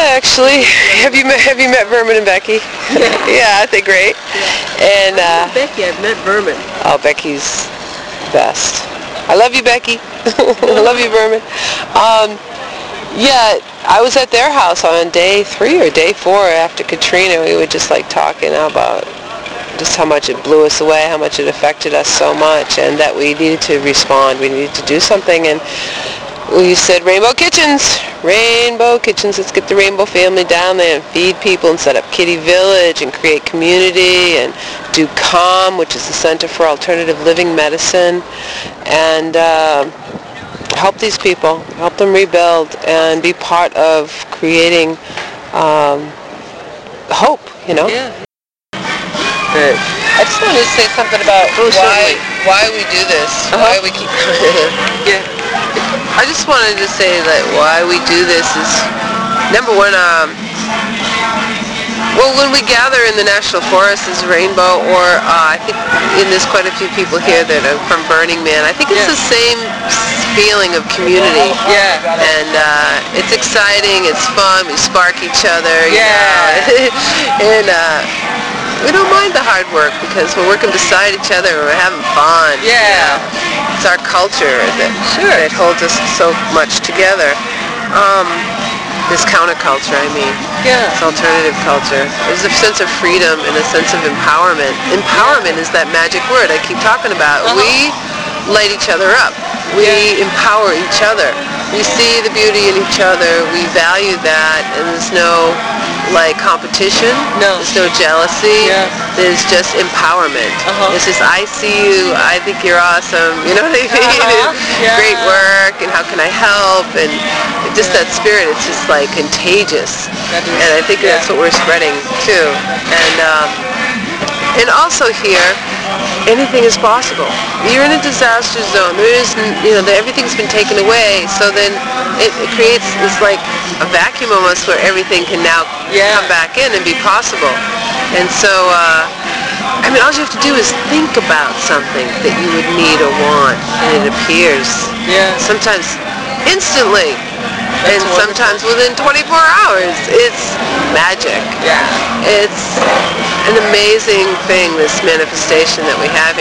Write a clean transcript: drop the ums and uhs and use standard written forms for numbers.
actually. Have you met Vermin and Becky? Yeah, aren't they great? And Becky, I've met Vermin. Oh, Becky's best. I love you, Becky. I love you, Vermin. Yeah, I was at their house on day 3 or day 4 after Katrina. We were just like talking about just how much it blew us away, how much it affected us so much, and that we needed to respond. We needed to do something, and we said Rainbow Kitchens. Let's get the Rainbow family down there and feed people and set up Kitty Village and create community and do CALM, which is the Center for Alternative Living Medicine, and help these people, help them rebuild and be part of creating hope, you know? Yeah. Good. I just wanted to say something about why we do this, why we keep yeah. I just wanted to say that why we do this is, number one, well, when we gather in the National Forest as Rainbow, or I think there's quite a few people here that are from Burning Man, I think it's the same feeling of community. Yeah. And it's exciting, it's fun, we spark each other, you know. And we don't mind the hard work because we're working beside each other and we're having fun. Yeah. You know? It's our culture that holds us so much together. This counterculture, I mean. Yeah. This alternative culture. There's a sense of freedom and a sense of empowerment. Empowerment is that magic word I keep talking about. We light each other up. We empower each other. We see the beauty in each other. We value that, and there's no competition. No. There's no jealousy. Yeah. There's just empowerment. It's just, I see you, I think you're awesome, you know what I mean? Yeah. Great work, and how can I help? And just that spirit, it's just like contagious. And I think that's what we're spreading too. And also here, anything is possible. You're in a disaster zone. There is, everything's been taken away. So then it creates this like a vacuum almost where everything can now come back in and be possible. And so, all you have to do is think about something that you would need or want, and it appears. Yeah. Sometimes instantly. And sometimes within 24 hours. It's magic. Yeah. It's an amazing thing, this manifestation that we have.